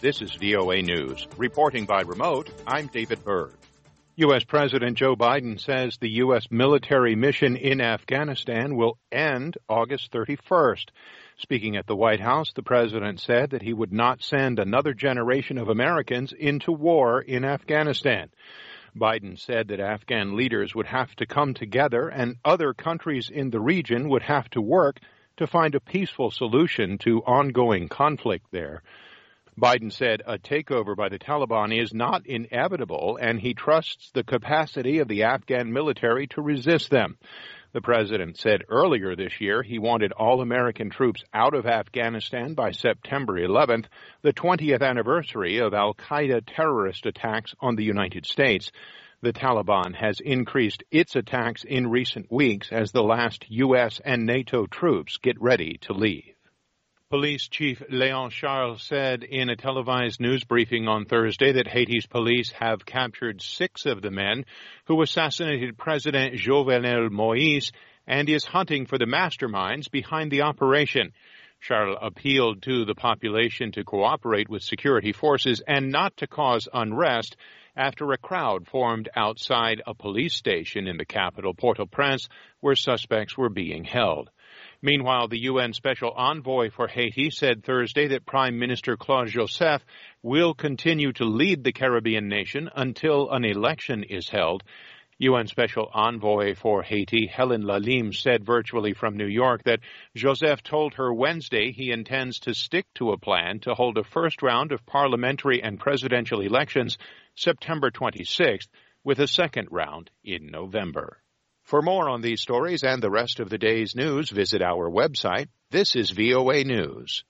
This is VOA News. Reporting by remote, I'm David Berg. U.S. President Joe Biden says the U.S. military mission in Afghanistan will end August 31st. Speaking at the White House, the president said that he would not send another generation of Americans into war in Afghanistan. Biden said that Afghan leaders would have to come together and other countries in the region would have to work to find a peaceful solution to ongoing conflict there. Biden said a takeover by the Taliban is not inevitable, and he trusts the capacity of the Afghan military to resist them. The president said earlier this year he wanted all American troops out of Afghanistan by September 11th, the 20th anniversary of al-Qaeda terrorist attacks on the United States. The Taliban has increased its attacks in recent weeks as the last U.S. and NATO troops get ready to leave. Police Chief Léon Charles said in a televised news briefing on Thursday that Haiti's police have captured 6 of the men who assassinated President Jovenel Moïse and is hunting for the masterminds behind the operation. Charles appealed to the population to cooperate with security forces and not to cause unrest after a crowd formed outside a police station in the capital, Port-au-Prince, where suspects were being held. Meanwhile, the UN Special Envoy for Haiti said Thursday that Prime Minister Claude Joseph will continue to lead the Caribbean nation until an election is held. UN Special Envoy for Haiti, Helen Lalime, said virtually from New York that Joseph told her Wednesday he intends to stick to a plan to hold a first round of parliamentary and presidential elections September 26th, with a second round in November. For more on these stories and the rest of the day's news, visit our website. This is VOA News.